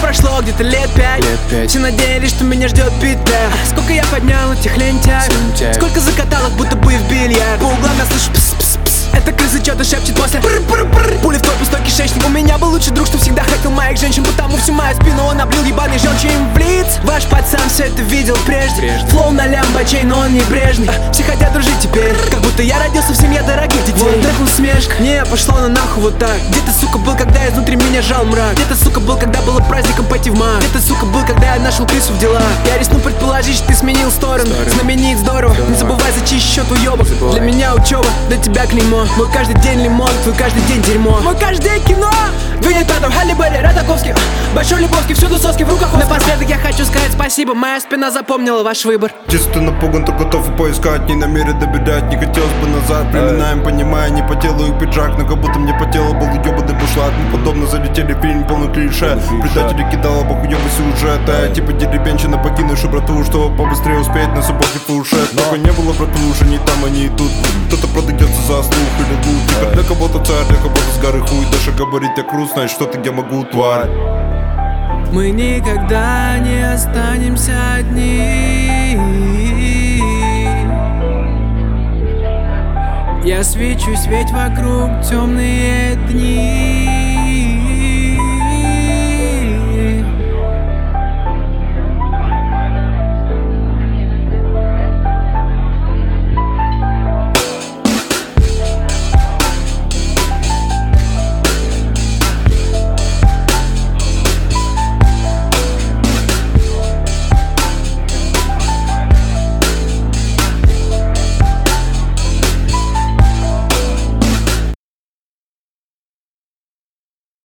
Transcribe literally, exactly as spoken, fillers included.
прошло где-то лет пять, лет пять. Все надеялись, что меня ждет битва. Сколько я поднял этих лентяев, сколько закатал их, будто бы в бильярд. По углам я слышу пс-пс-пс. Эта крыса что-то шепчет после пр-пр-пр. Пули в твой пустой кишечник. У меня был лучший друг, что всегда хотел моих женщин, потому всю мою спину он облил ебаный желчью им в лиц. Ваш пацан все это видел прежде, прежде. Флоу на лямбачей, но он небрежный. Все хотят дружить теперь, как будто я родился в семье дорогих детей. Вот так усмешка, не, пошло на нахуй вот так. Где ты, сука, был, когда изнутри меня жал мрак? Где ты, сука, был, когда было праздником пойти в маг? Где ты, сука, был, когда я нашел крысу в делах? Я рискну предположить, что ты сменил сторону. Знаменит здорово, не забывай зачесть счет уебок. Для меня учеба, для тебя клеймо. Мой каждый день лимон, твой каждый день дерьмо. Мой каждый день кино. Виннитатор, Халли Берри, Ротаковский, Большой Лебовский, всюду соски в руках. Напоследок я хочу сказать спасибо, моя спина запомнила ваш выбор. Если ты напуган, то готов и поискать. Не намерен добирать, не хотелось бы назад. Временаем, понимая, не по телу их пиджак, но как будто мне по телу был ебаный бушлат. Мы подобно залетели в фильм полный клише. Предатели кидала бахуёбый сюжет. А я типа деревенщина, покинувший братву, чтобы побыстрее успеть на субботе фуршет. Только не было братвы, уже не там, они и тут. Кто-то продается за слух или лут. Теперь для кого-то царь, для кого-то с горы хуй. Даже говорить я крут, знаешь, что-то я могу, тварь. Мы никогда не останемся одни. Я свечусь, ведь вокруг темные дни.